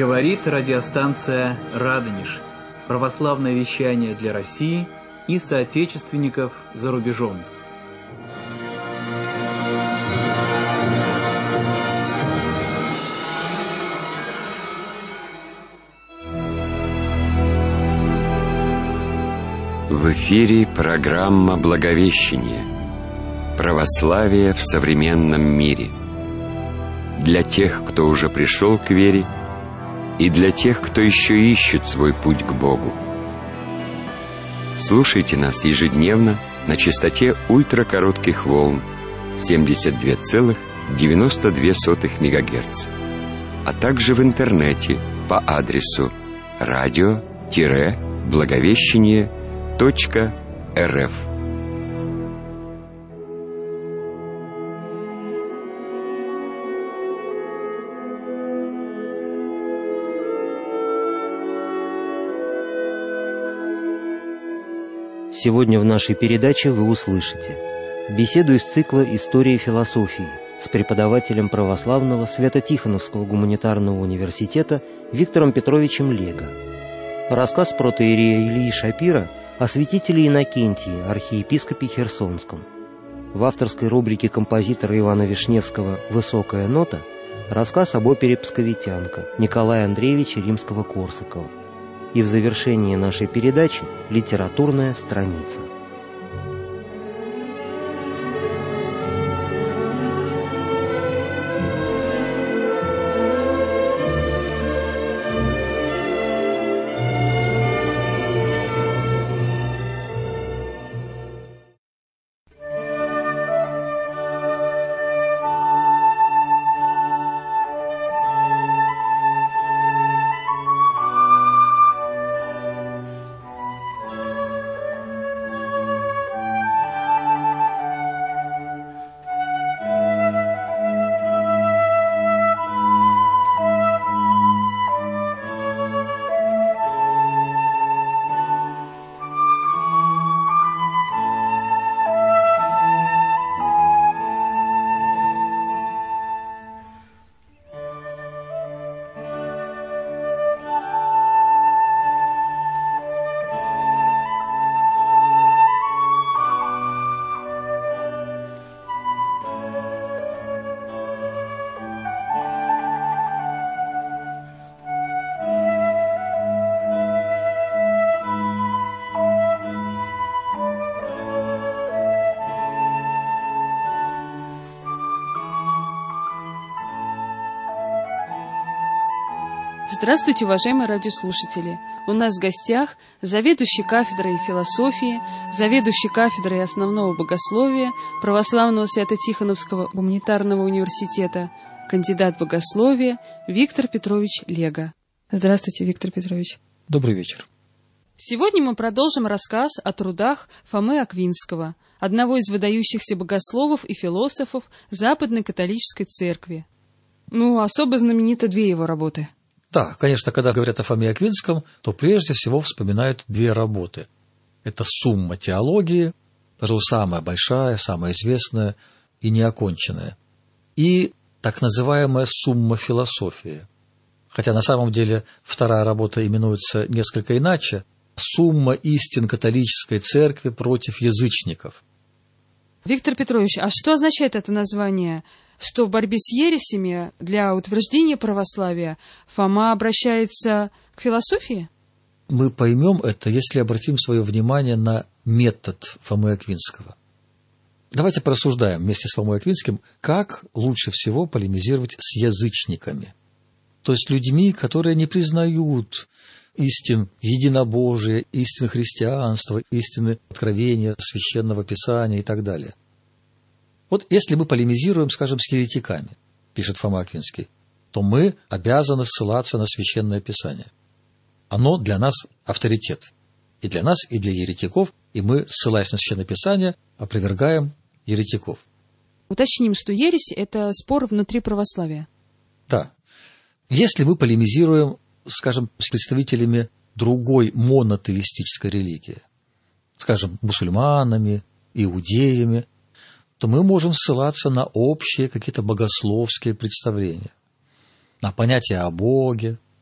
Говорит радиостанция «Радонеж». Православное вещание для России и соотечественников за рубежом. В эфире программа «Благовещение. Православие в современном мире». Для тех, кто уже пришел к вере, и для тех, кто еще ищет свой путь к Богу. Слушайте нас ежедневно на частоте ультракоротких волн 72,92 МГц, а также в интернете по адресу radio-благовещение.рф. Сегодня в нашей передаче вы услышите беседу из цикла «История философии» с преподавателем православного Свято-Тихоновского гуманитарного университета Виктором Петровичем Лего, рассказ протоиерея Ильи Шапира о святителе Иннокентии, архиепископе Херсонском. В авторской рубрике композитора Ивана Вишневского «Высокая нота» рассказ об опере «Псковитянка» Николая Андреевича Римского-Корсакова. И в завершении нашей передачи литературная страница. Здравствуйте, уважаемые радиослушатели! У нас в гостях заведующий кафедрой философии, заведующий кафедрой основного богословия Православного Свято-Тихоновского гуманитарного университета, кандидат богословия Виктор Петрович Лего. Здравствуйте, Виктор Петрович. Добрый вечер. Сегодня мы продолжим рассказ о трудах Фомы Аквинского, одного из выдающихся богословов и философов Западной католической церкви. Особо знамениты две его работы. Да, конечно, когда говорят о Фоме Аквинском, то прежде всего вспоминают две работы. Это «Сумма теологии», пожалуй, самая большая, самая известная и неоконченная, и так называемая «Сумма философии». Хотя на самом деле вторая работа именуется несколько иначе – «Сумма истин католической церкви против язычников». Виктор Петрович, а что означает это название? Что в борьбе с ересями для утверждения православия Фома обращается к философии? Мы поймем это, если обратим свое внимание на метод Фомы Аквинского. Давайте порассуждаем вместе с Фомой Аквинским, как лучше всего полемизировать с язычниками. То есть людьми, которые не признают истин единобожия, истин христианства, истины откровения, священного писания и так далее. Вот если мы полемизируем, скажем, с еретиками, пишет Фома Аквинский, то мы обязаны ссылаться на Священное Писание. Оно для нас авторитет. И для нас, и для еретиков, и мы, ссылаясь на Священное Писание, опровергаем еретиков. Уточним, что ересь – это спор внутри православия. Да. Если мы полемизируем, скажем, с представителями другой монотеистической религии, скажем, мусульманами, иудеями, то мы можем ссылаться на общие какие-то богословские представления, на понятия о Боге,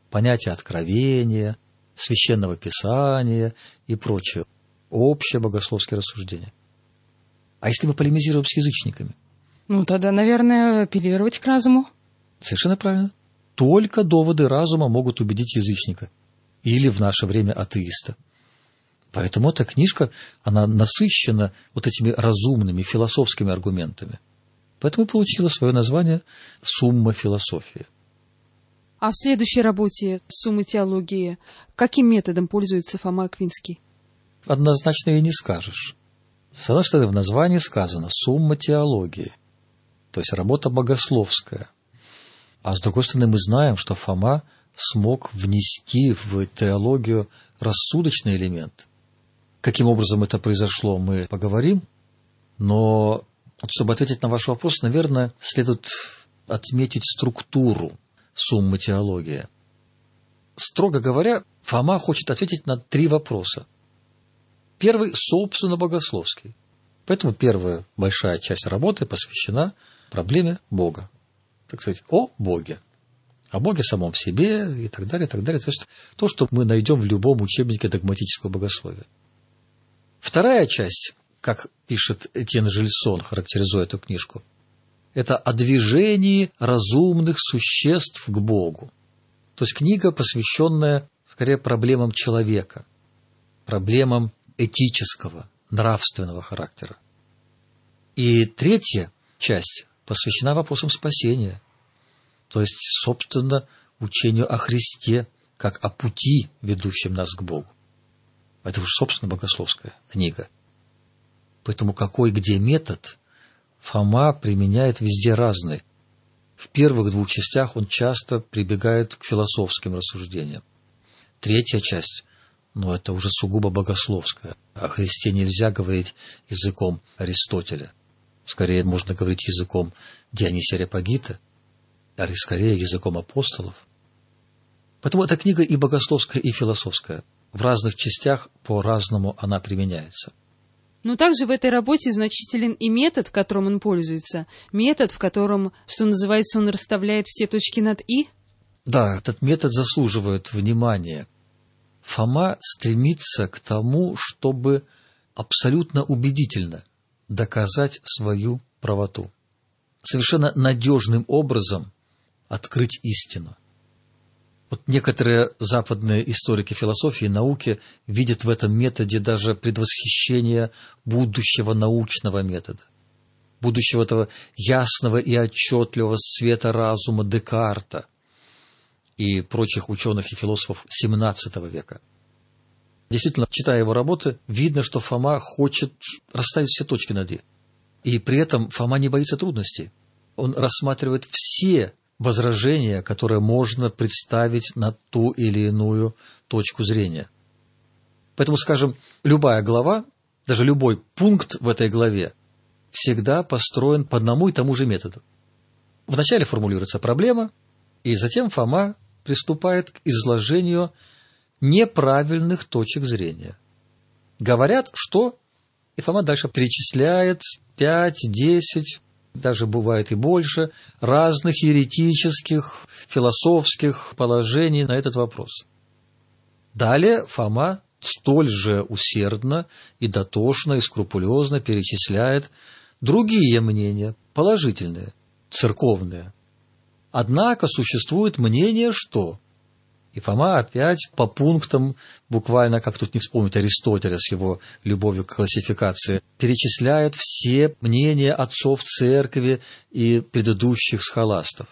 понятия откровения, священного писания и прочее. Общее богословские рассуждения. А если мы полемизируем с язычниками? Тогда, наверное, апеллировать к разуму. Совершенно правильно. Только доводы разума могут убедить язычника. Или в наше время атеиста. Поэтому эта книжка, она насыщена вот этими разумными философскими аргументами. Поэтому и получила свое название «Сумма философии». А в следующей работе «Сумма теологии» каким методом пользуется Фома Аквинский? Однозначно и не скажешь. С одной стороны, в названии сказано «Сумма теологии», то есть работа богословская. А с другой стороны, мы знаем, что Фома смог внести в теологию рассудочный элемент. Каким образом это произошло, мы поговорим. Но, чтобы ответить на ваш вопрос, наверное, следует отметить структуру суммы теологии. Строго говоря, Фома хочет ответить на 3 вопроса. Первый, собственно, богословский. Поэтому первая большая часть работы посвящена проблеме Бога. Так сказать, о Боге. О Боге самом себе и так далее, и так далее. То есть то, что мы найдем в любом учебнике догматического богословия. Вторая часть, как пишет Этьен Жильсон, характеризуя эту книжку, это о движении разумных существ к Богу. То есть книга, посвященная, скорее, проблемам человека, проблемам этического, нравственного характера. И третья часть посвящена вопросам спасения, то есть, собственно, учению о Христе, как о пути, ведущем нас к Богу. Это уж, собственно, богословская книга. Поэтому какой где метод Фома применяет везде разный. В первых 2 частях он часто прибегает к философским рассуждениям. Третья часть, это уже сугубо богословская. О Христе нельзя говорить языком Аристотеля. Скорее, можно говорить языком Дионисия Ареопагита, а скорее языком апостолов. Поэтому эта книга и богословская, и философская. В разных частях по-разному она применяется. Но также в этой работе значителен и метод, которым он пользуется. Метод, в котором, что называется, он расставляет все точки над «и». Да, этот метод заслуживает внимания. Фома стремится к тому, чтобы абсолютно убедительно доказать свою правоту. Совершенно надежным образом открыть истину. Вот некоторые западные историки философии и науки видят в этом методе даже предвосхищение будущего научного метода, будущего этого ясного и отчетливого света разума Декарта и прочих ученых и философов XVII века. Действительно, читая его работы, видно, что Фома хочет расставить все точки над «и». И при этом Фома не боится трудностей. Он рассматривает все возражения, которые можно представить на ту или иную точку зрения. Поэтому, скажем, любая глава, даже любой пункт в этой главе всегда построен по одному и тому же методу. Вначале формулируется проблема, и затем Фома приступает к изложению неправильных точек зрения. Говорят, что... И Фома дальше перечисляет 5, 10, даже бывает и больше, разных еретических, философских положений на этот вопрос. Далее Фома столь же усердно и дотошно и скрупулезно перечисляет другие мнения, положительные, церковные. Однако существует мнение, что... И Фома опять по пунктам, буквально, как тут не вспомнить Аристотеля с его любовью к классификации, перечисляет все мнения отцов церкви и предыдущих схоластов.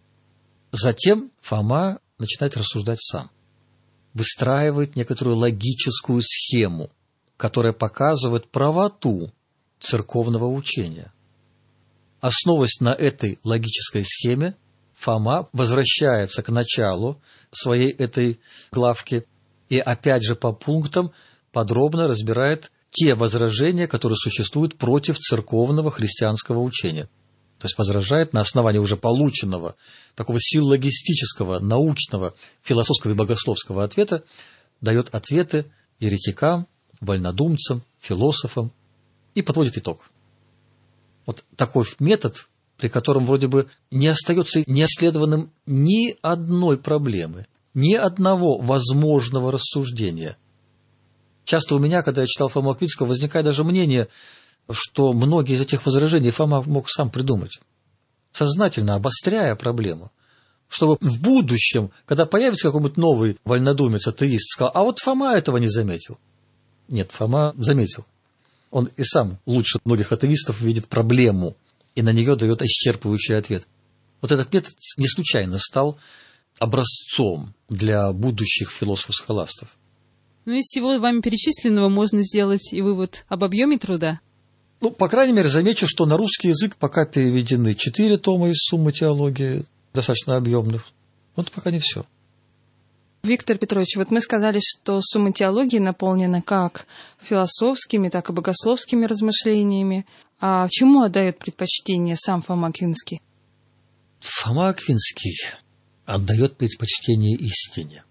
Затем Фома начинает рассуждать сам, выстраивает некоторую логическую схему, которая показывает правоту церковного учения. Основываясь на этой логической схеме, Фома возвращается к началу своей этой главки и опять же по пунктам подробно разбирает те возражения, которые существуют против церковного христианского учения. То есть возражает на основании уже полученного такого силлогистического, научного, философского и богословского ответа, дает ответы еретикам, вольнодумцам, философам и подводит итог. Вот такой метод, при котором вроде бы не остается неисследованным ни одной проблемы, ни одного возможного рассуждения. Часто у меня, когда я читал Фому Аквинского, возникает даже мнение, что многие из этих возражений Фома мог сам придумать, сознательно обостряя проблему, чтобы в будущем, когда появится какой-нибудь новый вольнодумец, атеист, сказал, а вот Фома этого не заметил. Нет, Фома заметил. Он и сам лучше многих атеистов видит проблему, и на нее дает исчерпывающий ответ. Вот этот метод не случайно стал образцом для будущих философов-схоластов. Ну, из всего вами перечисленного можно сделать и вывод об объеме труда. Ну, по крайней мере, замечу, что на русский язык пока переведены 4 тома из «Суммы теологии», достаточно объемных. Вот пока не все. Виктор Петрович, вот мы сказали, что «Сумма теологии» наполнена как философскими, так и богословскими размышлениями. А чему отдает предпочтение сам Фома Аквинский? Фома Аквинский отдает предпочтение истине.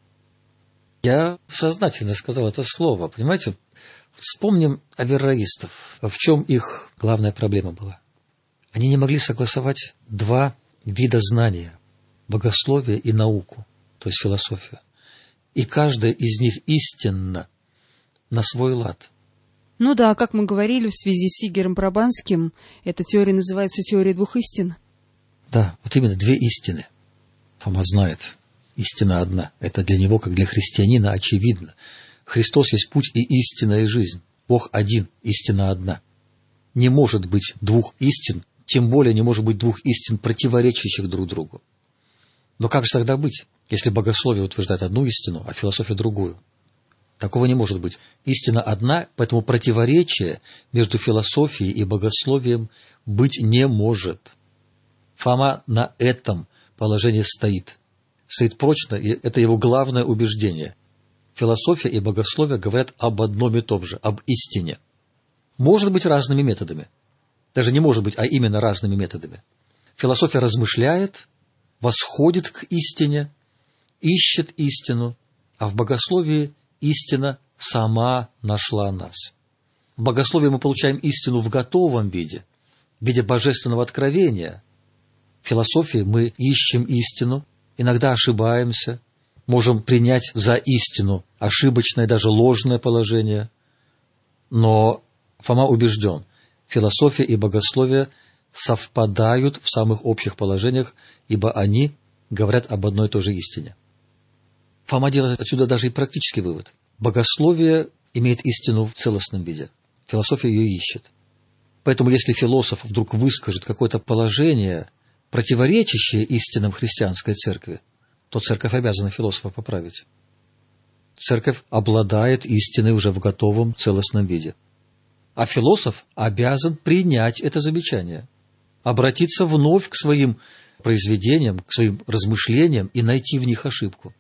Я сознательно сказал это слово, понимаете? Вспомним аверроистов. В чем их главная проблема была? Они не могли согласовать 2 вида знания – богословие и науку, то есть философию. И каждая из них истинна на свой лад. Ну да, как мы говорили в связи с Игорем Брабанским, эта теория называется теорией 2 истин. Да, вот именно 2 истины. Фома знает, истина одна. Это для него, как для христианина, очевидно. Христос есть путь и истина, и жизнь. Бог один, истина одна. Не может быть 2 истин, тем более не может быть 2 истин, противоречащих друг другу. Но как же тогда быть, если богословие утверждает одну истину, а философия другую? Такого не может быть. Истина одна, поэтому противоречия между философией и богословием быть не может. Фома на этом положении стоит. Стоит прочно, и это его главное убеждение. Философия и богословие говорят об одном и том же, об истине. Может быть разными методами. Даже не может быть, а именно разными методами. Философия размышляет, восходит к истине, ищет истину, а в богословии истина сама нашла нас. В богословии мы получаем истину в готовом виде, в виде божественного откровения. В философии мы ищем истину, иногда ошибаемся, можем принять за истину ошибочное, даже ложное положение. Но Фома убежден, философия и богословие совпадают в самых общих положениях, ибо они говорят об одной и той же истине. Фома делает отсюда даже и практический вывод. Богословие имеет истину в целостном виде, философия ее ищет. Поэтому если философ вдруг выскажет какое-то положение, противоречащее истинам христианской церкви, то церковь обязана философа поправить. Церковь обладает истиной уже в готовом целостном виде. А философ обязан принять это замечание, обратиться вновь к своим произведениям, к своим размышлениям и найти в них ошибку.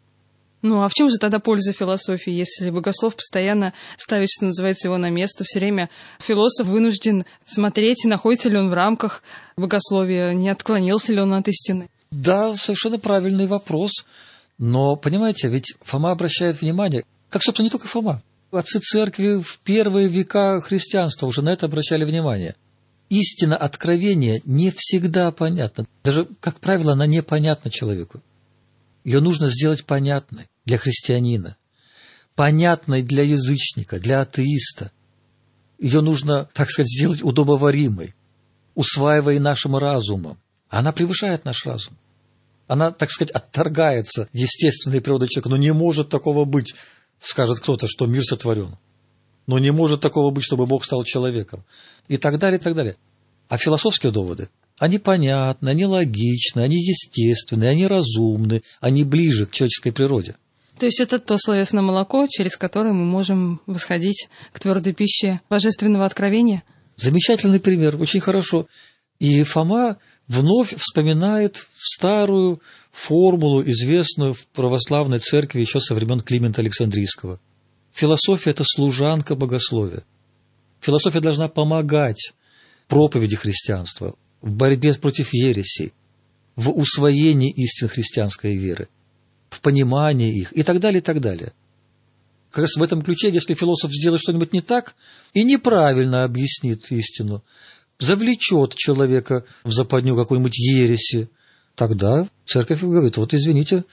Ну, а в чем же тогда польза философии, если богослов постоянно ставит, что называется, его на место? Все время философ вынужден смотреть, находится ли он в рамках богословия, не отклонился ли он от истины. Да, совершенно правильный вопрос. Но, понимаете, ведь Фома обращает внимание, как, собственно, не только Фома. Отцы церкви в первые века христианства уже на это обращали внимание. Истина откровения не всегда понятна. Даже, как правило, она непонятна человеку. Ее нужно сделать понятной для христианина, понятной для язычника, для атеиста. Ее нужно, так сказать, сделать удобоваримой, усваивая нашим разумом. Она превышает наш разум. Она, так сказать, отторгается естественной природой человека. Но не может такого быть, скажет кто-то, что мир сотворен. Но не может такого быть, чтобы Бог стал человеком. И так далее, и так далее. А философские доводы, они понятны, они логичны, они естественны, они разумны, они ближе к человеческой природе. То есть это то словесное молоко, через которое мы можем восходить к твердой пище божественного откровения? Замечательный пример, очень хорошо. И Фома вновь вспоминает старую формулу, известную в православной церкви еще со времен Климента Александрийского. Философия – это служанка богословия. Философия должна помогать проповеди христианства, в борьбе против ересей, в усвоении истин христианской веры, в понимании их и так далее, и так далее. Как раз в этом ключе, если философ сделает что-нибудь не так и неправильно объяснит истину, завлечет человека в западню какой-нибудь ереси, тогда церковь говорит, вот извините,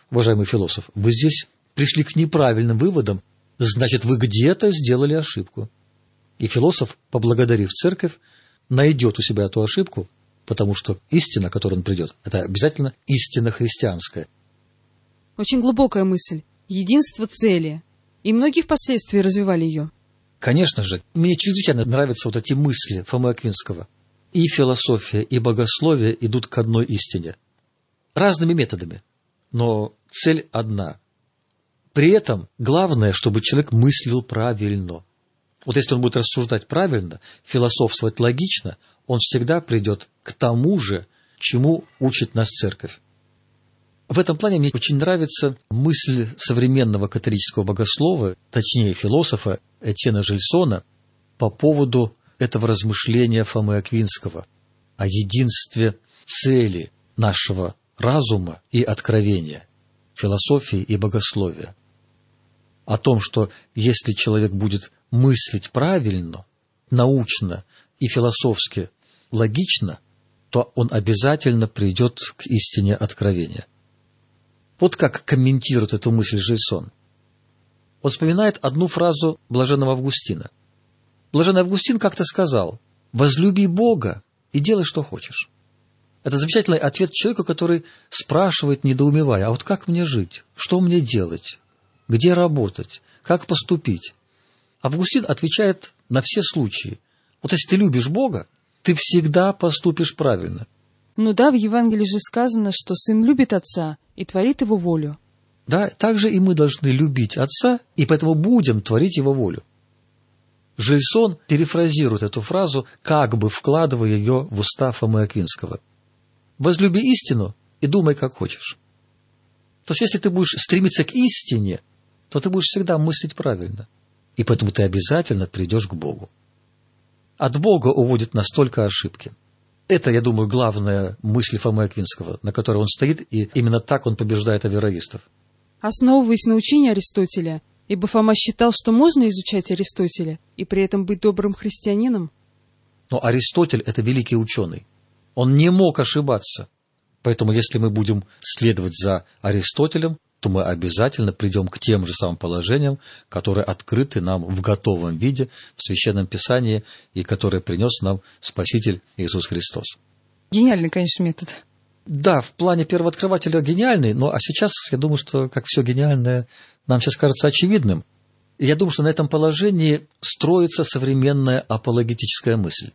уважаемый философ, вы здесь пришли к неправильным выводам, значит, вы где-то сделали ошибку. И философ, поблагодарив церковь, найдет у себя эту ошибку, потому что истина, к которой он придет, это обязательно истина христианская. Очень глубокая мысль. Единство цели. И многие впоследствии развивали ее. Конечно же, мне чрезвычайно нравятся вот эти мысли Фомы Аквинского. И философия, и богословие идут к одной истине. Разными методами, но цель одна. При этом главное, чтобы человек мыслил правильно. Вот если он будет рассуждать правильно, философствовать логично, он всегда придет к тому же, чему учит нас церковь. В этом плане мне очень нравится мысль современного католического богослова, точнее философа Этьена Жильсона, по поводу этого размышления Фомы Аквинского о единстве цели нашего разума и откровения, философии и богословия. О том, что если человек будет мыслить правильно, научно и философски логично, то он обязательно придет к истине откровения. Вот как комментирует эту мысль Жильсон. Он вспоминает одну фразу блаженного Августина. Блаженный Августин как-то сказал: «Возлюби Бога и делай, что хочешь». Это замечательный ответ человеку, который спрашивает, недоумевая: а вот как мне жить? Что мне делать? Где работать? Как поступить? Августин отвечает на все случаи. Вот если ты любишь Бога, ты всегда поступишь правильно. Ну да, в Евангелии же сказано, что сын любит отца и творит его волю. Да, также и мы должны любить Отца, и поэтому будем творить Его волю. Жильсон перефразирует эту фразу, как бы вкладывая ее в уста Фомы Аквинского. «Возлюби истину и думай, как хочешь». То есть, если ты будешь стремиться к истине, то ты будешь всегда мыслить правильно, и поэтому ты обязательно придешь к Богу. От Бога уводят нас только ошибки. Это, я думаю, главная мысль Фомы Аквинского, на которой он стоит, и именно так он побеждает авероистов. Основываясь на учении Аристотеля, ибо Фома считал, что можно изучать Аристотеля и при этом быть добрым христианином. Но Аристотель – это великий ученый. Он не мог ошибаться. Поэтому, если мы будем следовать за Аристотелем, то мы обязательно придем к тем же самым положениям, которые открыты нам в готовом виде в Священном Писании и которые принес нам Спаситель Иисус Христос. Гениальный, конечно, метод. Да, в плане первооткрывателя гениальный, но а сейчас, я думаю, что, как все гениальное, нам сейчас кажется очевидным. И я думаю, что на этом положении строится современная апологетическая мысль.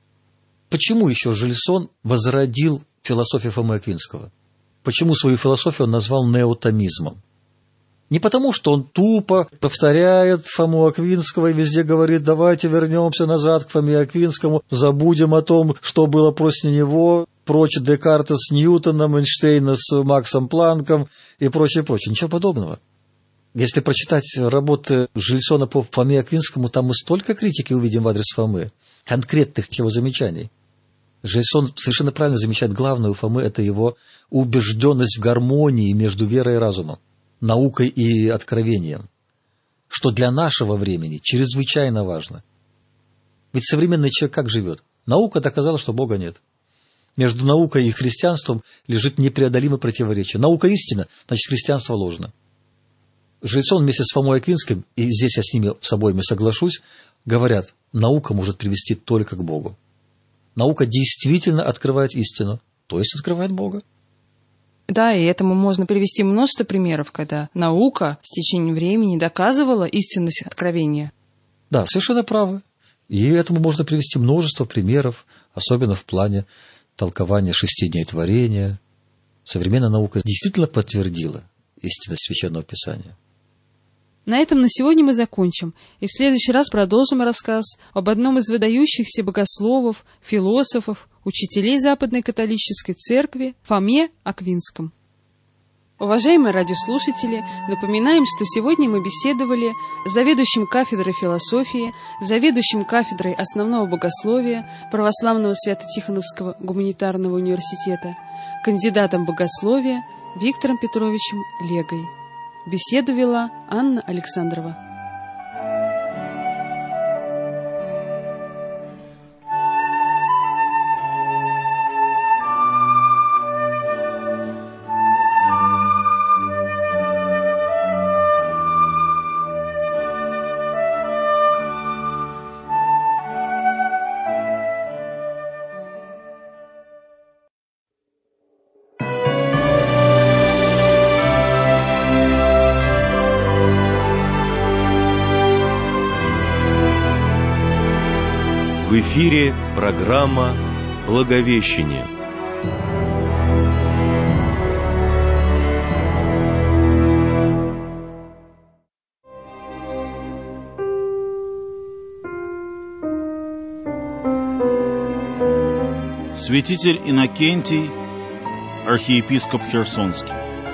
Почему еще Жильсон возродил философию Фомы Аквинского? Почему свою философию он назвал неотомизмом? Не потому, что он тупо повторяет Фому Аквинского и везде говорит: давайте вернемся назад к Фоме Аквинскому, забудем о том, что было после него, прочь Декарта с Ньютоном, Эйнштейна с Максом Планком и прочее, прочее. Ничего подобного. Если прочитать работы Жильсона по Фоме Аквинскому, там мы столько критики увидим в адрес Фомы, конкретных его замечаний. Жильсон совершенно правильно замечает, главное у Фомы – это его убежденность в гармонии между верой и разумом, наукой и откровением, что для нашего времени чрезвычайно важно. Ведь современный человек как живет? Наука доказала, что Бога нет. Между наукой и христианством лежит непреодолимое противоречие. Наука истина, значит, христианство ложно. Жильсон вместе с Фомой Аквинским, и здесь я с ними с обоими соглашусь, говорят: наука может привести только к Богу. Наука действительно открывает истину, то есть открывает Бога. Да, и этому можно привести множество примеров, когда наука с течением времени доказывала истинность откровения. Да, совершенно правы. И этому можно привести множество примеров, особенно в плане толкования 6 дней творения. Современная наука действительно подтвердила истинность Священного Писания. На этом на сегодня мы закончим, и в следующий раз продолжим рассказ об одном из выдающихся богословов, философов, учителей Западной католической церкви Фоме Аквинском. Уважаемые радиослушатели, напоминаем, что сегодня мы беседовали с заведующим кафедрой философии, заведующим кафедрой основного богословия Православного Свято-Тихоновского гуманитарного университета, кандидатом богословия Виктором Петровичем Легой. Беседу вела Анна Александрова. В эфире программа «Благовещение». Святитель Иннокентий, архиепископ Херсонский.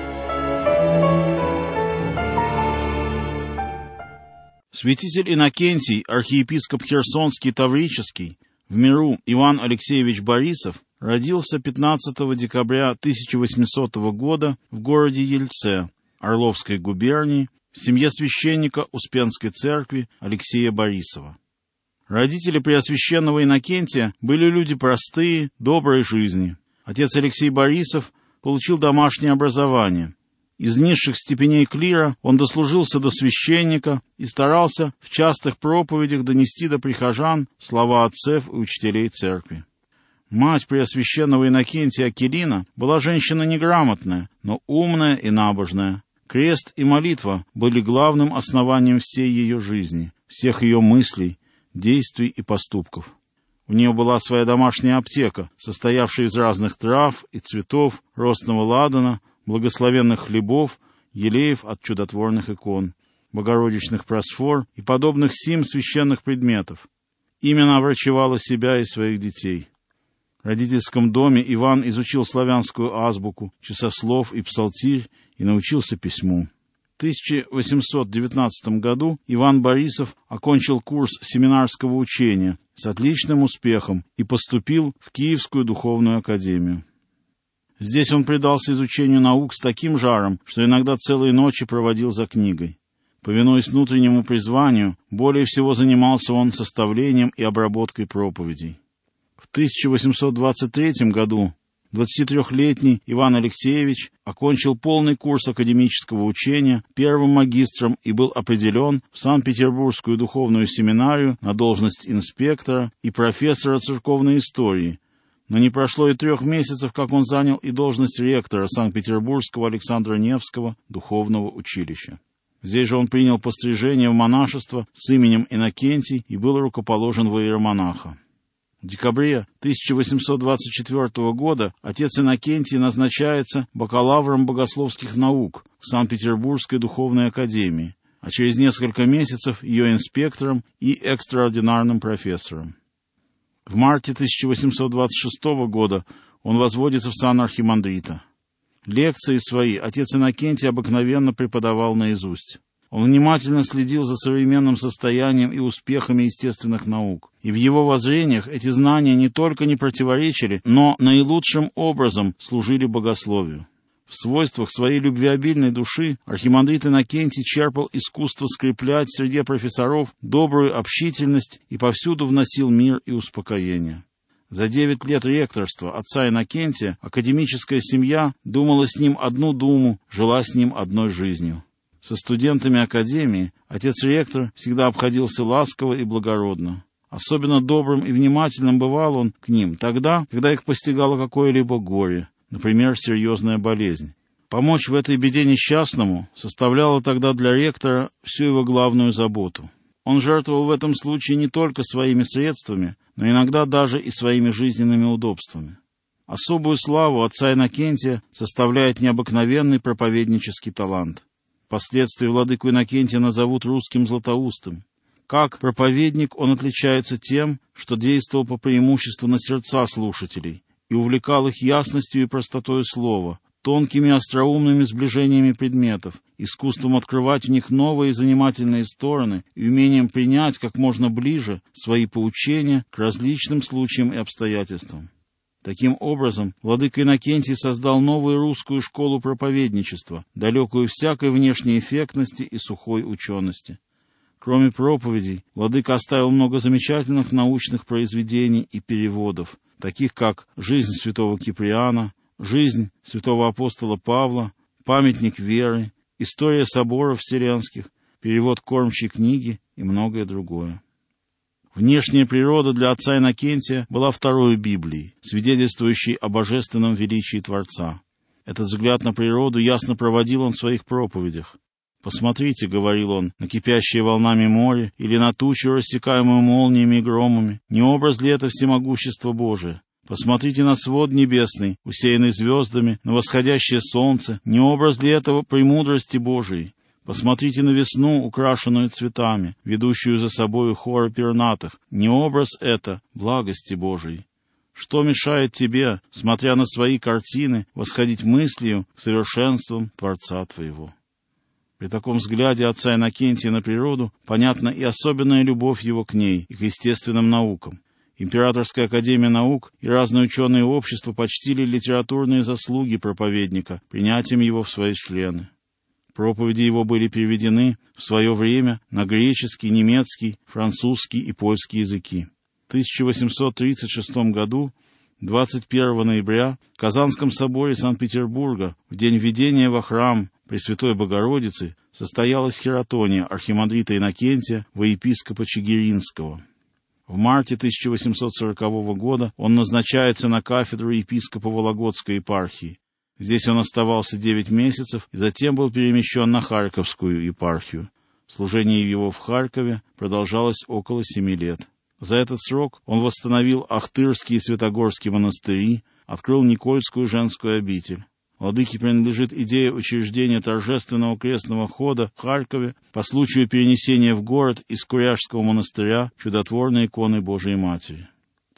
Святитель Иннокентий, архиепископ Херсонский Таврический, в миру Иван Алексеевич Борисов, родился 15 декабря 1800 года в городе Ельце, Орловской губернии, в семье священника Успенской церкви Алексея Борисова. Родители Преосвященного Иннокентия были люди простые, доброй жизни. Отец Алексей Борисов получил домашнее образование. Из низших степеней клира он дослужился до священника и старался в частых проповедях донести до прихожан слова отцев и учителей церкви. Мать Преосвященного Иннокентия Акелина была женщина неграмотная, но умная и набожная. Крест и молитва были главным основанием всей ее жизни, всех ее мыслей, действий и поступков. У нее была своя домашняя аптека, состоявшая из разных трав и цветов, ростного ладана, благословенных хлебов, елеев от чудотворных икон, богородичных просфор и подобных сим священных предметов. Ими она врачевала себя и своих детей. В родительском доме Иван изучил славянскую азбуку, часослов и псалтирь и научился письму. В 1819 году Иван Борисов окончил курс семинарского учения с отличным успехом и поступил в Киевскую духовную академию. Здесь он предался изучению наук с таким жаром, что иногда целые ночи проводил за книгой. Повинуясь внутреннему призванию, более всего занимался он составлением и обработкой проповедей. В 1823 году 23-летний Иван Алексеевич окончил полный курс академического учения первым магистром и был определен в Санкт-Петербургскую духовную семинарию на должность инспектора и профессора церковной истории, но не прошло и 3 месяцев, как он занял и должность ректора Санкт-Петербургского Александра Невского духовного училища. Здесь же он принял пострижение в монашество с именем Иннокентий и был рукоположен в иеромонаха. В декабре 1824 года отец Иннокентий назначается бакалавром богословских наук в Санкт-Петербургской духовной академии, а через несколько месяцев ее инспектором и экстраординарным профессором. В марте 1826 года он возводится в сан архимандрита. Лекции свои отец Иннокентий обыкновенно преподавал наизусть. Он внимательно следил за современным состоянием и успехами естественных наук. И в его воззрениях эти знания не только не противоречили, но наилучшим образом служили богословию. В свойствах своей любвеобильной души архимандрит Иннокентий черпал искусство скреплять в среде профессоров добрую общительность и повсюду вносил мир и успокоение. За 9 лет ректорства отца Иннокентия академическая семья думала с ним одну думу, жила с ним одной жизнью. Со студентами академии отец-ректор всегда обходился ласково и благородно. Особенно добрым и внимательным бывал он к ним тогда, когда их постигало какое-либо горе, например, серьезная болезнь. Помочь в этой беде несчастному составляло тогда для ректора всю его главную заботу. Он жертвовал в этом случае не только своими средствами, но иногда даже и своими жизненными удобствами. Особую славу отца Иннокентия составляет необыкновенный проповеднический талант. Впоследствии владыку Иннокентия назовут русским Златоустым. Как проповедник он отличается тем, что действовал по преимуществу на сердца слушателей и увлекал их ясностью и простотой слова, тонкими остроумными сближениями предметов, искусством открывать в них новые и занимательные стороны и умением принять как можно ближе свои поучения к различным случаям и обстоятельствам. Таким образом, владыка Иннокентий создал новую русскую школу проповедничества, далекую всякой внешней эффектности и сухой учености. Кроме проповедей, владыка оставил много замечательных научных произведений и переводов, таких как «Жизнь святого Киприана», «Жизнь святого апостола Павла», «Памятник веры», «История соборов вселенских», перевод кормчей книги и многое другое. Внешняя природа для отца Иннокентия была второй Библией, свидетельствующей о божественном величии Творца. Этот взгляд на природу ясно проводил он в своих проповедях. «Посмотрите, — говорил он, — на кипящее волнами море или на тучу, рассекаемую молниями и громами. Не образ ли это всемогущество Божие? Посмотрите на свод небесный, усеянный звездами, на восходящее солнце. Не образ ли этого премудрости Божией? Посмотрите на весну, украшенную цветами, ведущую за собою хоры пернатых. Не образ это благости Божией? Что мешает тебе, смотря на свои картины, восходить мыслью к совершенствам Творца твоего?» При таком взгляде отца Иннокентия на природу понятна и особенная любовь его к ней и к естественным наукам. Императорская академия наук и разные ученые общества почтили литературные заслуги проповедника принятием его в свои члены. Проповеди его были переведены в свое время на греческий, немецкий, французский и польский языки. В 1836 году, 21 ноября, в Казанском соборе Санкт-Петербурга, в день введения во храм Пресвятой Богородицы, состоялась хератония архимандрита Иннокентия во епископа Чигиринского. В марте 1840 года он назначается на кафедру епископа Вологодской епархии. Здесь он оставался 9 месяцев и затем был перемещен на Харьковскую епархию. Служение его в Харькове продолжалось около 7 лет. За этот срок он восстановил Ахтырский и Святогорский монастыри, открыл Никольскую женскую обитель. Владыке принадлежит идея учреждения торжественного крестного хода в Харькове по случаю перенесения в город из Куряжского монастыря чудотворной иконы Божией Матери. В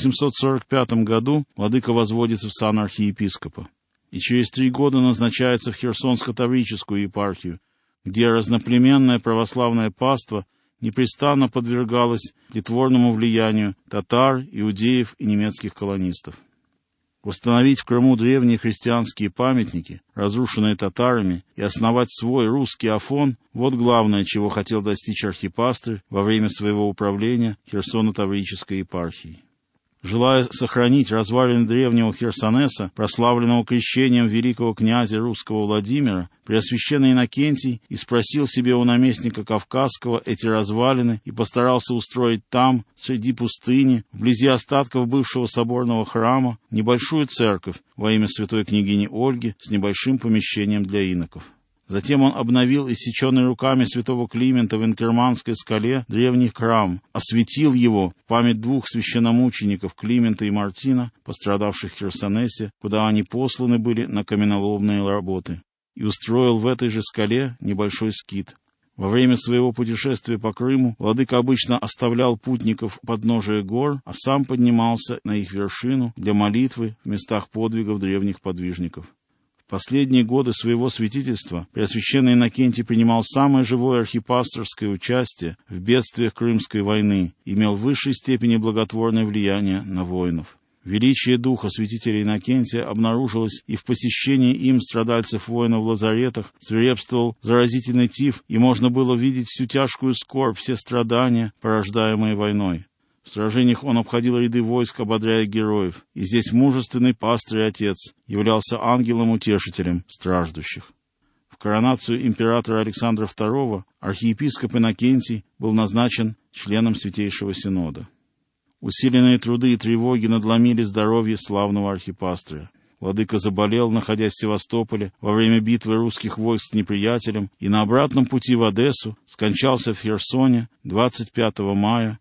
1845 году владыка возводится в сан архиепископа и через 3 года назначается в Херсонско-Таврическую епархию, где разноплеменное православное паство непрестанно подвергалось тлетворному влиянию татар, иудеев и немецких колонистов. Восстановить в Крыму древние христианские памятники, разрушенные татарами, и основать свой русский Афон – вот главное, чего хотел достичь архипастырь во время своего управления Херсоно-Таврической епархией. Желая сохранить развалины древнего Херсонеса, прославленного крещением великого князя русского Владимира, Преосвященный Иннокентий и спросил себе у наместника Кавказского эти развалины и постарался устроить там, среди пустыни, вблизи остатков бывшего соборного храма, небольшую церковь во имя святой княгини Ольги с небольшим помещением для иноков. Затем он обновил иссеченный руками святого Климента в Инкерманской скале древний храм, осветил его в память 2 священномучеников Климента и Мартина, пострадавших в Херсонесе, куда они посланы были на каменоломные работы, и устроил в этой же скале небольшой скит. Во время своего путешествия по Крыму владыка обычно оставлял путников у подножия гор, а сам поднимался на их вершину для молитвы в местах подвигов древних подвижников. В последние годы своего святительства Преосвященный Иннокентий принимал самое живое архипасторское участие в бедствиях Крымской войны, имел в высшей степени благотворное влияние на воинов. Величие духа святителя Иннокентия обнаружилось и в посещении им страдальцев воинов в лазаретах, свирепствовал заразительный тиф, и можно было видеть всю тяжкую скорбь, все страдания, порождаемые войной. В сражениях он обходил ряды войск, ободряя героев, и здесь мужественный пастырь и отец являлся ангелом-утешителем страждущих. В коронацию императора Александра II архиепископ Иннокентий был назначен членом Святейшего Синода. Усиленные труды и тревоги надломили здоровье славного архипастыря. Владыка заболел, находясь в Севастополе, во время битвы русских войск с неприятелем, и на обратном пути в Одессу скончался в Херсоне 25 мая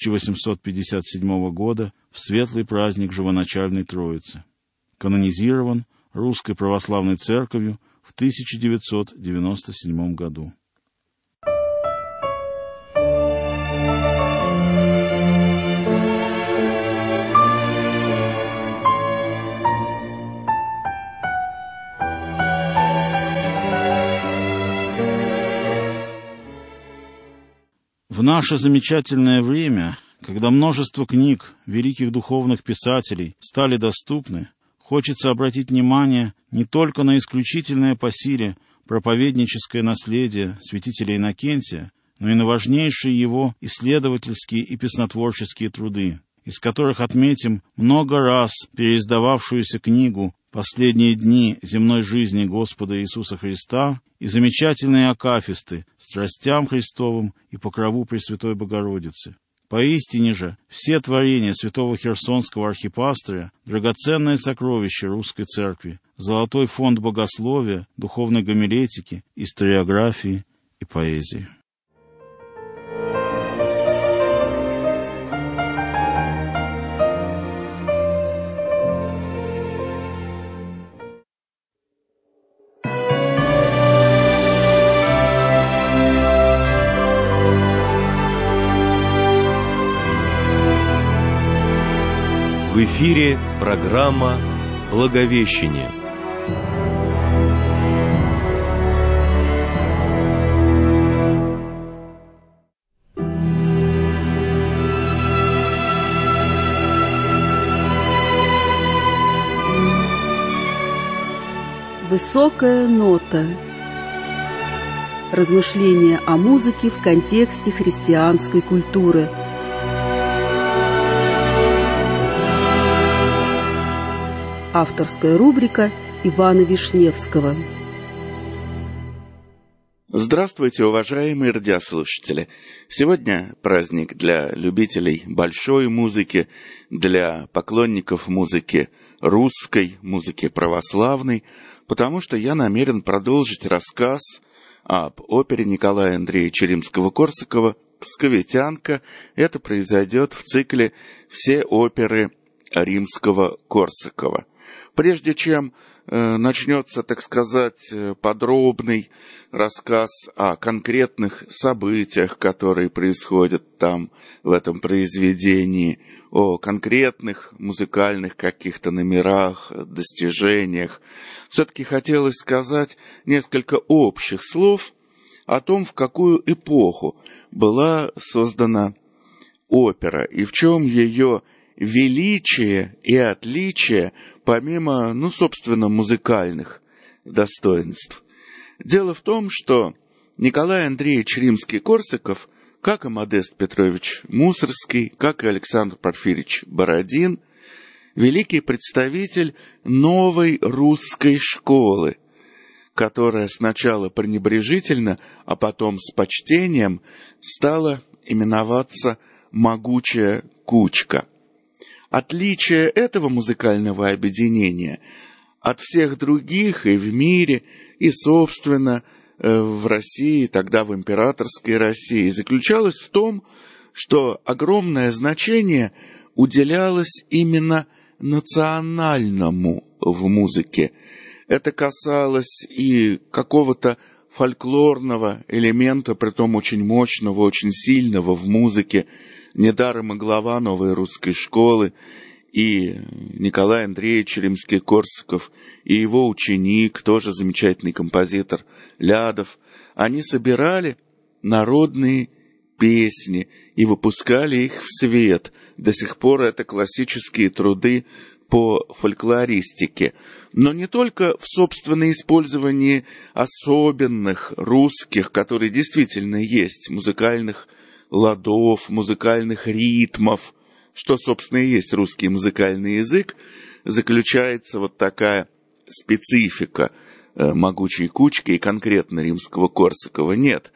1857 года в светлый праздник Живоначальной Троицы. Канонизирован Русской Православной Церковью в 1997 году. В наше замечательное время, когда множество книг великих духовных писателей стали доступны, хочется обратить внимание не только на исключительное по силе проповедническое наследие святителя Иннокентия, но и на важнейшие его исследовательские и песнотворческие труды, из которых отметим много раз переиздававшуюся книгу «Последние дни земной жизни Господа Иисуса Христа» и замечательные акафисты «Страстям Христовым» и «Покрову Пресвятой Богородицы». Поистине же, все творения святого Херсонского архипастыря – драгоценное сокровище русской церкви, золотой фонд богословия, духовной гомилетики, историографии и поэзии. В эфире программа «Благовещение». Высокая нота. Размышления о музыке в контексте христианской культуры. Авторская рубрика Ивана Вишневского. Здравствуйте, уважаемые радиослушатели! Сегодня праздник для любителей большой музыки, для поклонников музыки русской, музыки православной, потому что я намерен продолжить рассказ об опере Николая Андреевича Римского-Корсакова «Псковитянка». Это произойдет в цикле «Все оперы Римского-Корсакова». Прежде чем начнется, так сказать, подробный рассказ о конкретных событиях, которые происходят там, в этом произведении, о конкретных музыкальных каких-то номерах, достижениях, все-таки хотелось сказать несколько общих слов о том, в какую эпоху была создана опера и в чем ее величие и отличие, помимо, собственно, музыкальных достоинств. Дело в том, что Николай Андреевич Римский-Корсаков, как и Модест Петрович Мусоргский, как и Александр Порфирьевич Бородин, великий представитель новой русской школы, которая сначала пренебрежительно, а потом с почтением стала именоваться «Могучая кучка». Отличие этого музыкального объединения от всех других и в мире, и, собственно, в России, тогда в императорской России, заключалось в том, что огромное значение уделялось именно национальному в музыке. Это касалось и какого-то фольклорного элемента, притом очень мощного, очень сильного в музыке. Недаром и глава новой русской школы, и Николай Андреевич Римский-Корсаков, и его ученик, тоже замечательный композитор Лядов, они собирали народные песни и выпускали их в свет. До сих пор это классические труды по фольклористике. Но не только в собственном использовании особенных русских, которые действительно есть, музыкальных ладов, музыкальных ритмов, что, собственно, и есть русский музыкальный язык, заключается вот такая специфика могучей кучки и конкретно Римского-Корсакова. Нет,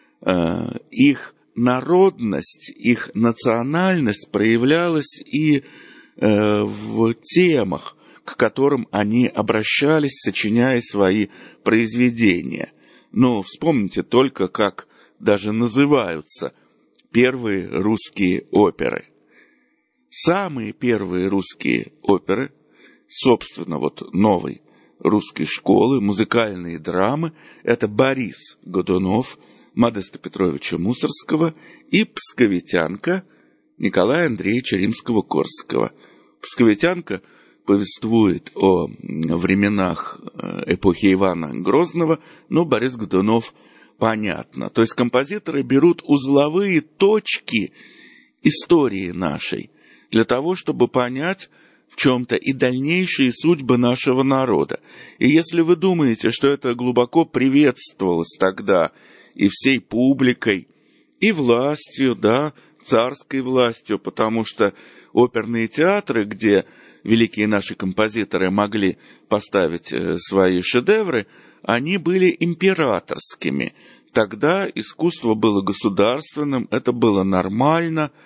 их народность, их национальность проявлялась и в темах, к которым они обращались, сочиняя свои произведения. Но вспомните только, как даже называются первые русские оперы. Самые первые русские оперы, собственно, новой русской школы, музыкальные драмы, это Борис Годунов, Модеста Петровича Мусоргского и «Псковитянка» Николая Андреевича Римского-Корсакова. «Псковитянка» повествует о временах эпохи Ивана Грозного, но Борис Годунов понятно. То есть композиторы берут узловые точки истории нашей для того, чтобы понять в чем-то и дальнейшие судьбы нашего народа. И если вы думаете, что это глубоко приветствовалось тогда и всей публикой, и властью, да, царской властью, потому что оперные театры, где великие наши композиторы могли поставить свои шедевры, они были императорскими. Тогда искусство было государственным, это было нормально,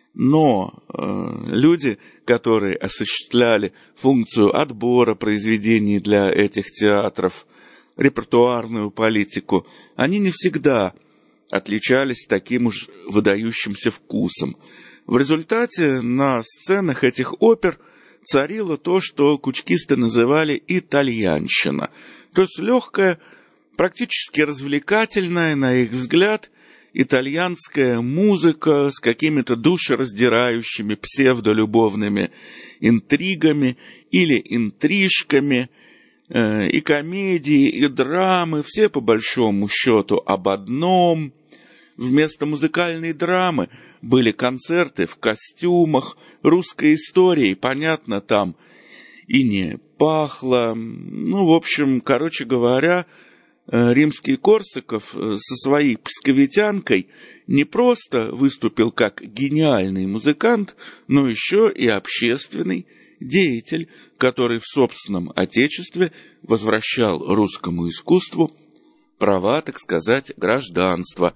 Но люди, которые осуществляли функцию отбора произведений для этих театров, репертуарную политику, они не всегда отличались таким уж выдающимся вкусом. В результате на сценах этих опер царило то, что кучкисты называли итальянщина, то есть легкая, практически развлекательная, на их взгляд, итальянская музыка с какими-то душераздирающими псевдолюбовными интригами или интрижками, и комедии, и драмы, все по большому счету об одном. Вместо музыкальной драмы были концерты в костюмах, русской историей, понятно, там и не пахло. В общем, короче говоря, римский Корсаков со своей псковитянкой не просто выступил как гениальный музыкант, но еще и общественный деятель, который в собственном отечестве возвращал русскому искусству права, так сказать, гражданства.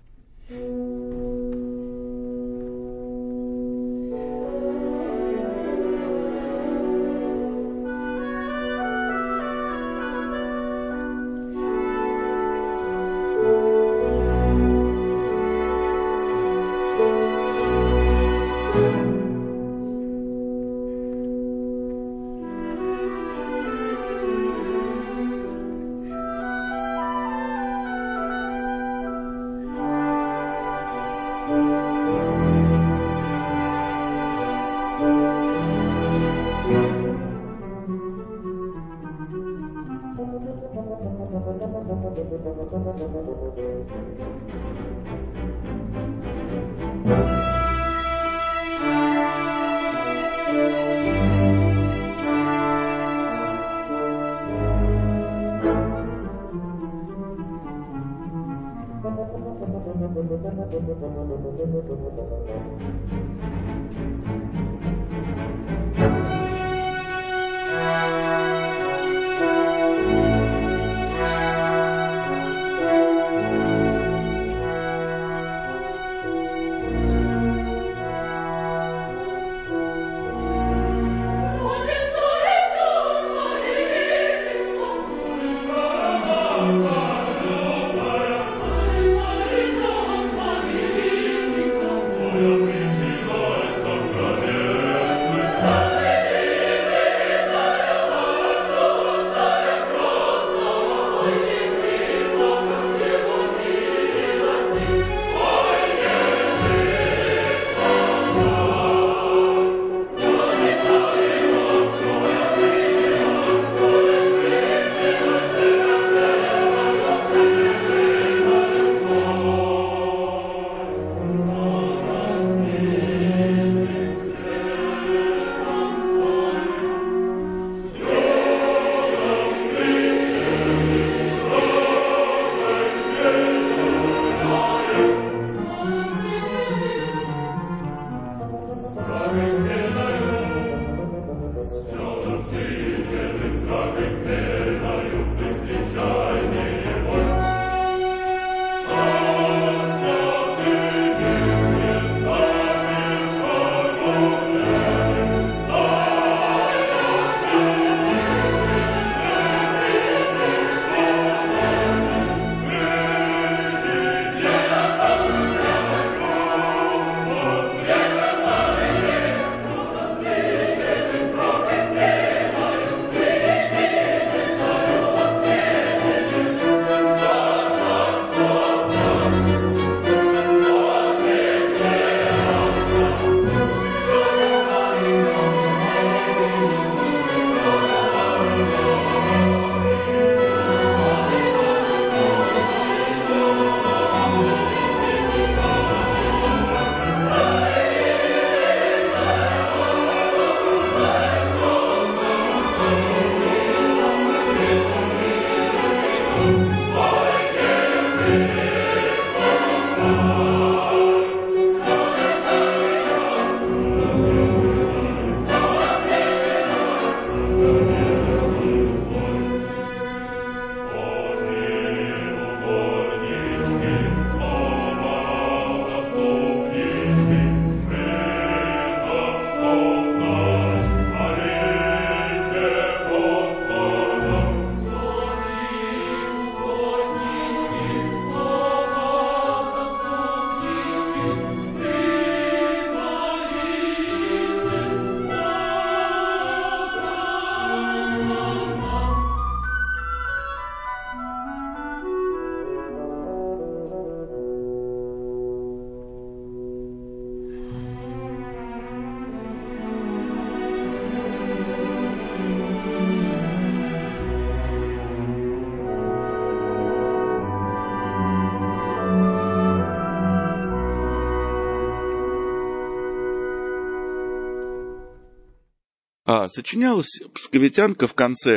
А сочинялась псковитянка в конце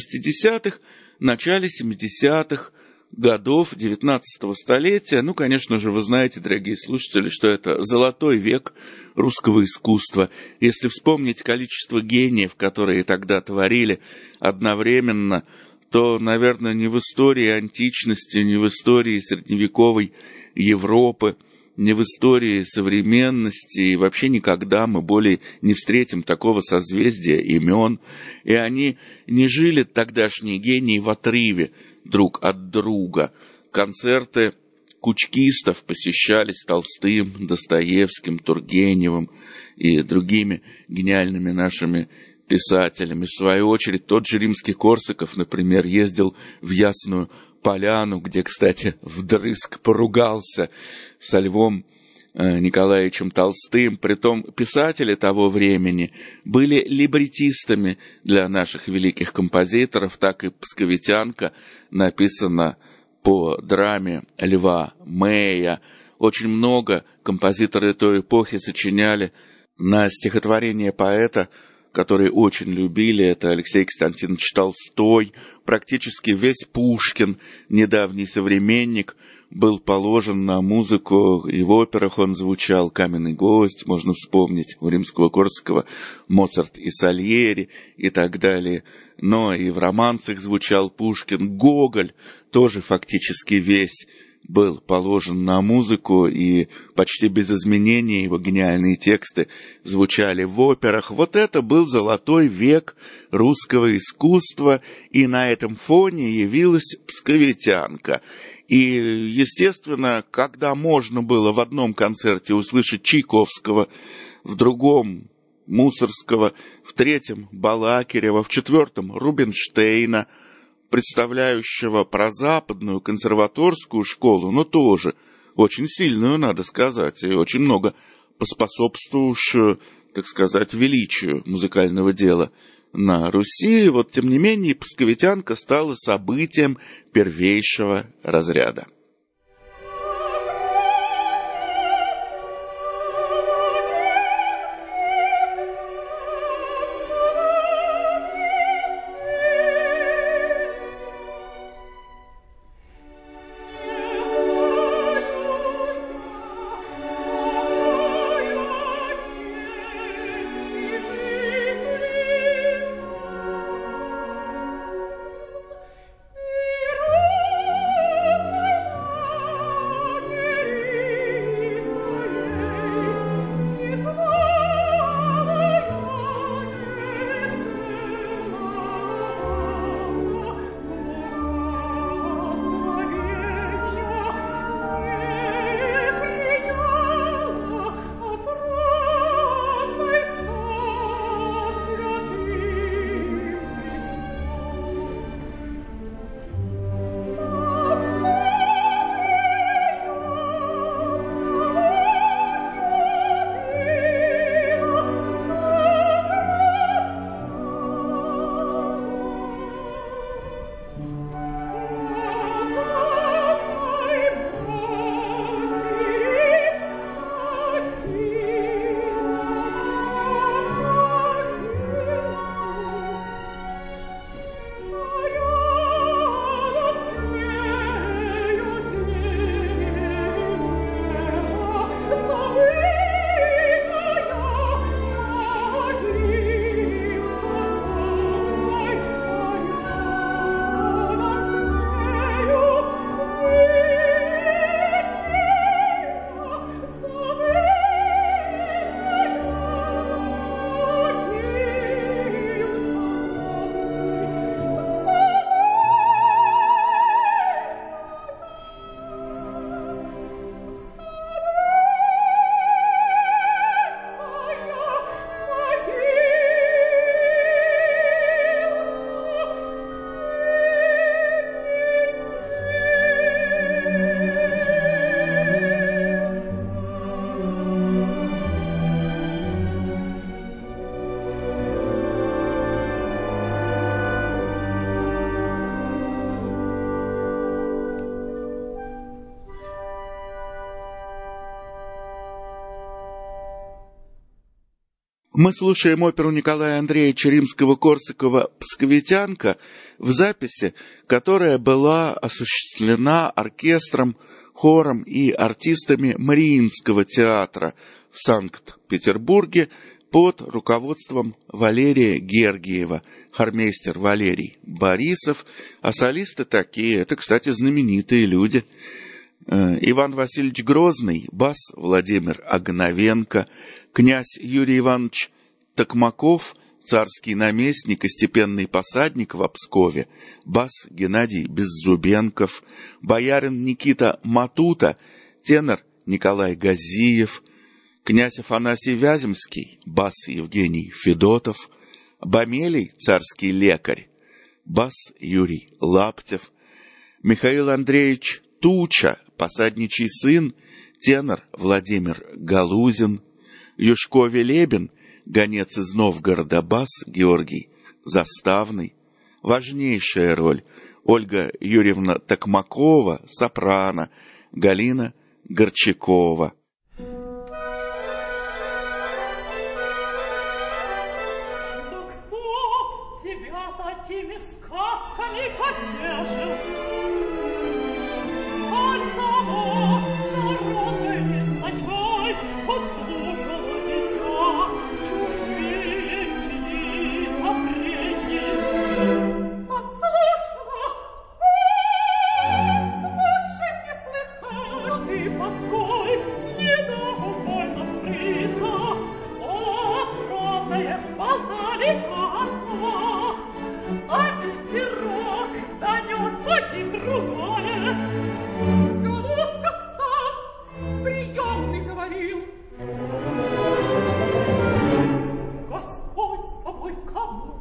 60-х, начале 70-х годов 19 столетия. Ну, конечно же, вы знаете, дорогие слушатели, что это золотой век русского искусства. Если вспомнить количество гениев, которые тогда творили одновременно, то, наверное, ни в истории античности, ни в истории средневековой Европы, ни в истории современности, и вообще никогда мы более не встретим такого созвездия имен. И они не жили, тогдашние гении, в отрыве друг от друга. Концерты кучкистов посещались Толстым, Достоевским, Тургеневым и другими гениальными нашими писателями. В свою очередь, тот же Римский-Корсаков, например, ездил в Ясную Поляну, где, кстати, вдрызг поругался со Львом Николаевичем Толстым. Притом писатели того времени были либретистами для наших великих композиторов. Так и «Псковитянка» написана по драме Льва Мэя. Очень много композиторы той эпохи сочиняли на стихотворение поэта, которые очень любили. Это Алексей Константинович Толстой. Практически весь Пушкин, недавний современник, был положен на музыку, и в операх он звучал. «Каменный гость», можно вспомнить, у Римского-Корсакова Моцарт и Сальери и так далее. Но и в романсах звучал Пушкин. Гоголь тоже фактически весь был положен на музыку, и почти без изменений его гениальные тексты звучали в операх. Вот это был золотой век русского искусства, и на этом фоне явилась «Псковитянка». И, естественно, когда можно было в одном концерте услышать Чайковского, в другом Мусорского, в третьем Балакирева, в четвертом Рубинштейна, представляющего прозападную консерваторскую школу, но тоже очень сильную, надо сказать, и очень много поспособствовавшую, так сказать, величию музыкального дела на Руси. Вот, тем не менее, «Псковитянка» стала событием первейшего разряда. Мы слушаем оперу Николая Андреевича Римского-Корсакова «Псковитянка» в записи, которая была осуществлена оркестром, хором и артистами Мариинского театра в Санкт-Петербурге под руководством Валерия Гергиева, хормейстер Валерий Борисов, а солисты такие, это, кстати, знаменитые люди. Иван Васильевич Грозный, бас Владимир Огновенко, князь Юрий Иванович Токмаков, царский наместник и степенный посадник в Пскове, бас Геннадий Беззубенков, боярин Никита Матута, тенор Николай Газиев, князь Афанасий Вяземский, бас Евгений Федотов, бомелий царский лекарь, бас Юрий Лаптев, Михаил Андреевич Туча, посадничий сын, тенор Владимир Галузин, Юшко Велебин, гонец из Новгорода, бас Георгий Заставный. Важнейшая роль Ольга Юрьевна Токмакова, сопрано, Галина Горчакова. Да кто тебя такими сказками потешил? Аль само народной незначай подслушала дитя чужие чьи попреки. Подслушала? Лучше не слыхала ты, поской, не дам уж больно вприто. О, родная, подалека, а ветерок донес поди другое. Голубка сам приемный говорил. Господь с тобой кому?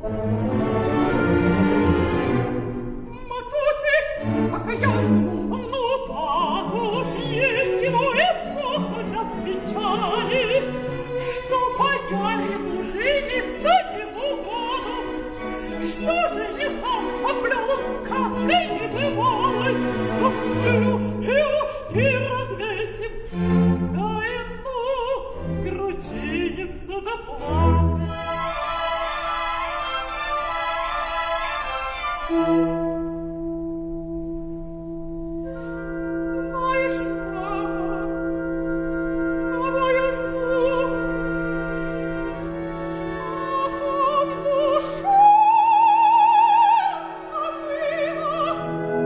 Матути покаянному, ну так уж есть ему и сохнуть от печали, что бояре мужи за него году, что женихам оплел сказкой небывалой. И уж развесим, да и ну, кручинится да плакать. Знаешь, мама, кого я жду? О, душа забыла.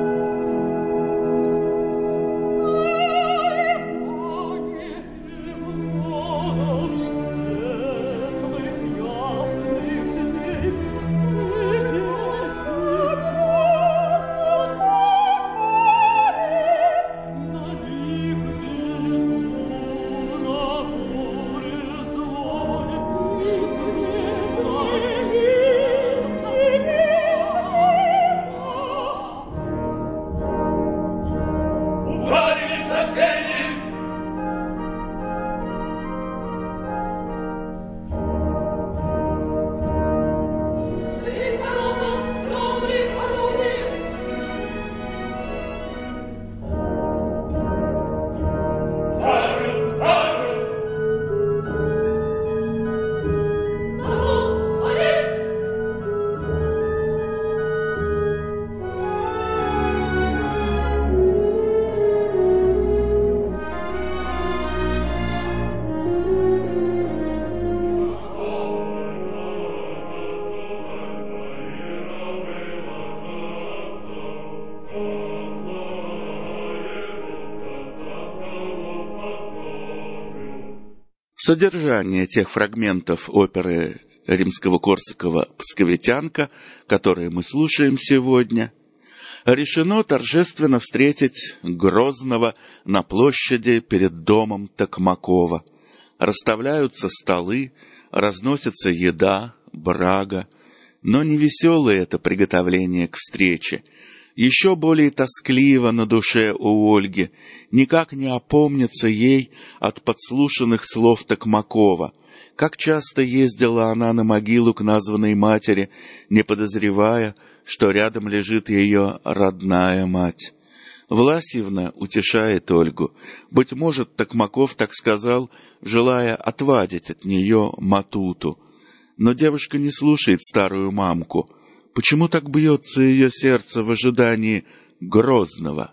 Содержание тех фрагментов оперы Римского-Корсакова «Псковитянка», которые мы слушаем сегодня, решено торжественно встретить Грозного на площади перед домом Токмакова. Расставляются столы, разносится еда, брага, но не веселое это приготовление к встрече. Еще более тоскливо на душе у Ольги, никак не опомнится ей от подслушанных слов Токмакова. Как часто ездила она на могилу к названной матери, не подозревая, что рядом лежит ее родная мать. Власьевна утешает Ольгу. Быть может, Токмаков так сказал, желая отвадить от нее Матуту. Но девушка не слушает старую мамку. Почему так бьется ее сердце в ожидании Грозного?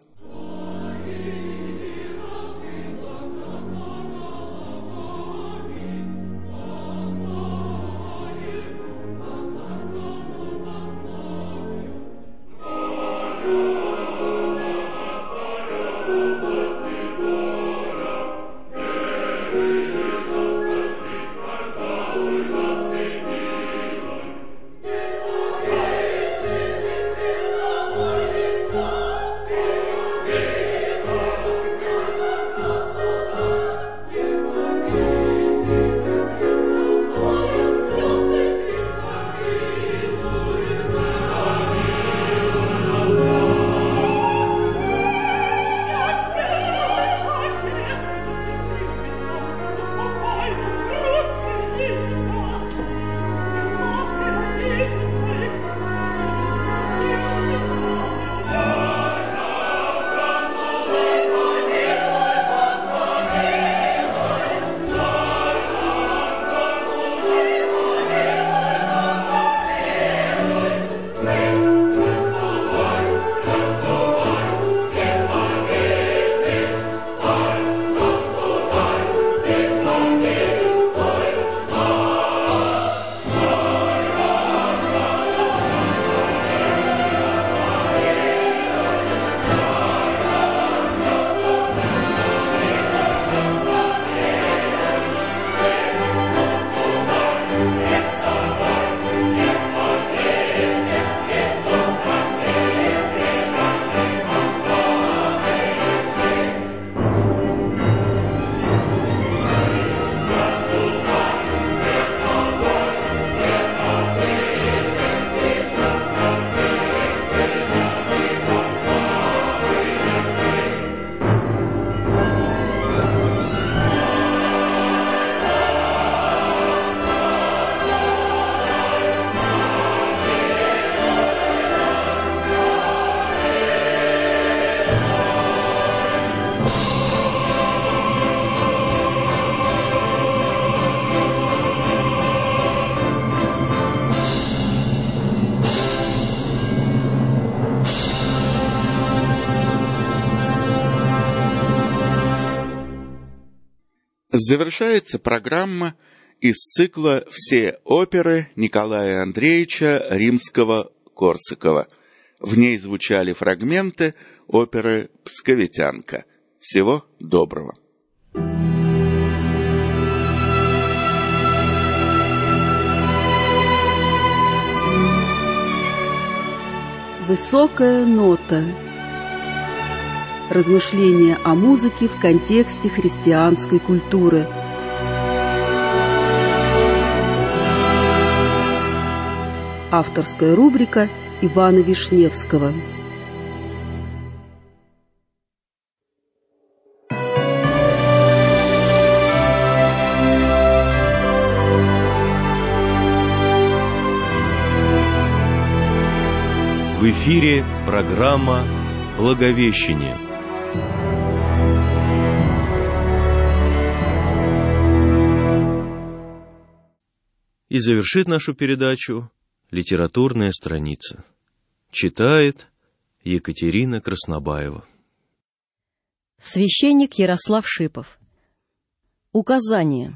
Завершается программа из цикла «Все оперы» Николая Андреевича Римского-Корсакова. В ней звучали фрагменты оперы «Псковитянка». Всего доброго. Высокая нота. Размышления о музыке в контексте христианской культуры. Авторская рубрика Ивана Вишневского. В эфире программа «Благовещение». И завершит нашу передачу литературная страница. Читает Екатерина Краснобаева. Священник Ярослав Шипов. Указание.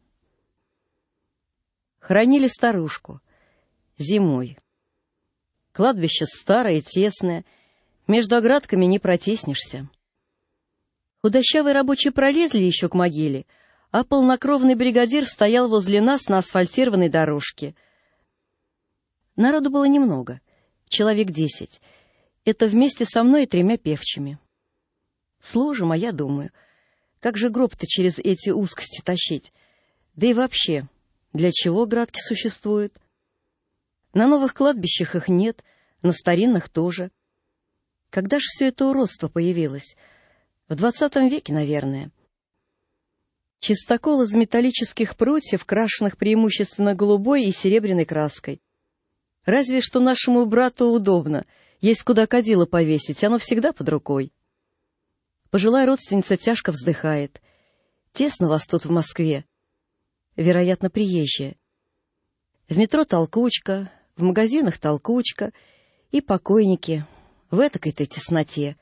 Хоронили старушку. Зимой. Кладбище старое, тесное. Между оградками не протеснешься. Худощавые рабочие пролезли еще к могиле, а полнокровный бригадир стоял возле нас на асфальтированной дорожке. Народу было немного, человек 10. Это вместе со мной и 3 певчими. Сложим, а я думаю, как же гроб-то через эти узкости тащить? Да и вообще, для чего градки существуют? На новых кладбищах их нет, на старинных тоже. Когда же все это уродство появилось? В 20 веке, наверное. Чистокол из металлических прутьев, крашенных преимущественно голубой и серебряной краской. Разве что нашему брату удобно, есть куда кадило повесить, оно всегда под рукой. Пожилая родственница тяжко вздыхает. Тесно вас тут в Москве. Вероятно, приезжая. В метро толкучка, в магазинах толкучка и покойники в этакой-то тесноте.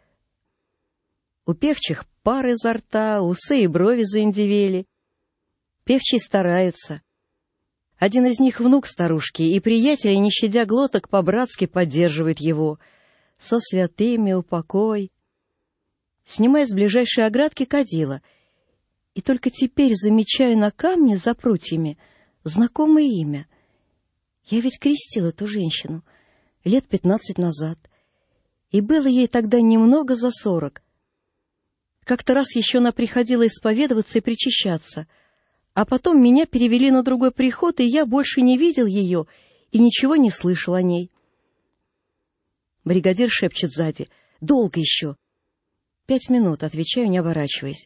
У певчих пар изо рта, усы и брови заиндевели. Певчие стараются. Один из них внук старушки, и приятели, не щадя глоток, по-братски поддерживают его. Со святыми упокой. Снимая с ближайшей оградки кадила, и только теперь замечаю на камне за прутьями знакомое имя. Я ведь крестил эту женщину лет 15 назад, и было ей тогда немного за 40. Как-то раз еще она приходила исповедоваться и причащаться, а потом меня перевели на другой приход, и я больше не видел ее и ничего не слышал о ней. Бригадир шепчет сзади: «Долго еще?» 5 минут, отвечаю, не оборачиваясь.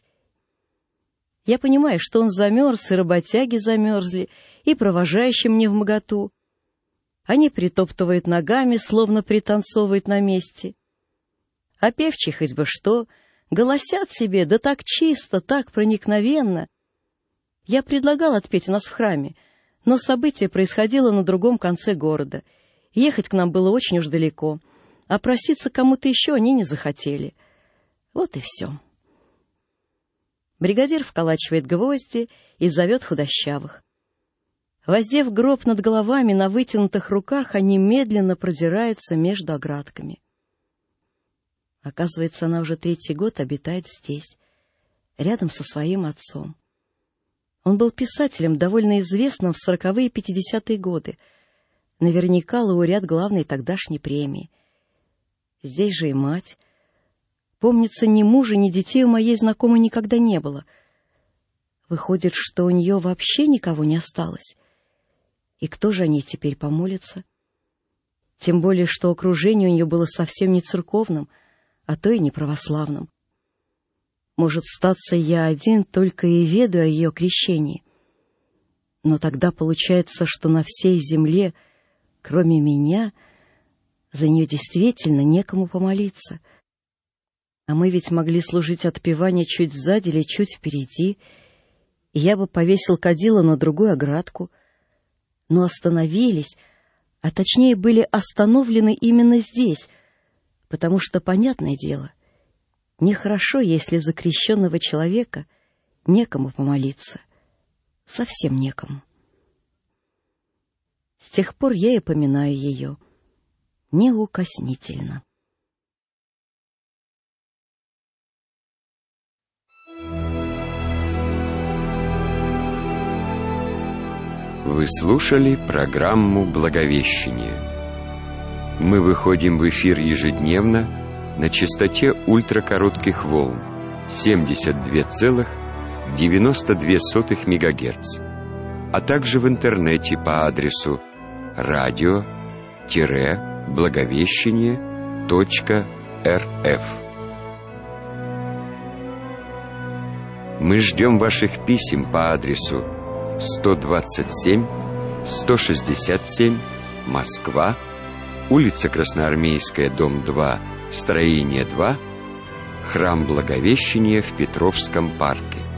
Я понимаю, что он замерз, и работяги замерзли, и провожающие мне вмоготу. Они притоптывают ногами, словно пританцовывают на месте. А певчие хоть бы что, голосят себе, да так чисто, так проникновенно. Я предлагал отпеть у нас в храме, но событие происходило на другом конце города. Ехать к нам было очень уж далеко, а проситься кому-то еще они не захотели. Вот и все. Бригадир вколачивает гвозди и зовет худощавых. Воздев гроб над головами, на вытянутых руках они медленно продираются между оградками. Оказывается, она уже 3-й год обитает здесь, рядом со своим отцом. Он был писателем, довольно известным в 40-е и 50-е годы. Наверняка лауреат главной тогдашней премии. Здесь же и мать. Помнится, ни мужа, ни детей у моей знакомой никогда не было. Выходит, что у нее вообще никого не осталось. И кто же о ней теперь помолится? Тем более, что окружение у нее было совсем не церковным, а то и не православным. Может, статься я один только и ведаю о ее крещении. Но тогда получается, что на всей земле, кроме меня, за нее действительно некому помолиться. А мы ведь могли служить отпевание чуть сзади или чуть впереди, и я бы повесил кадило на другую оградку. Но остановились, а точнее были остановлены именно здесь, потому что, понятное дело, нехорошо, если за крещенного человека некому помолиться. Совсем некому. С тех пор я и поминаю ее неукоснительно. Вы слушали программу «Благовещение». Мы выходим в эфир ежедневно на частоте ультракоротких волн 72,92 МГц, а также в интернете по адресу radio-благовещение.рф. Мы ждем ваших писем по адресу 127, 167, Москва, улица Красноармейская, дом 2, строение 2, храм Благовещения в Петровском парке.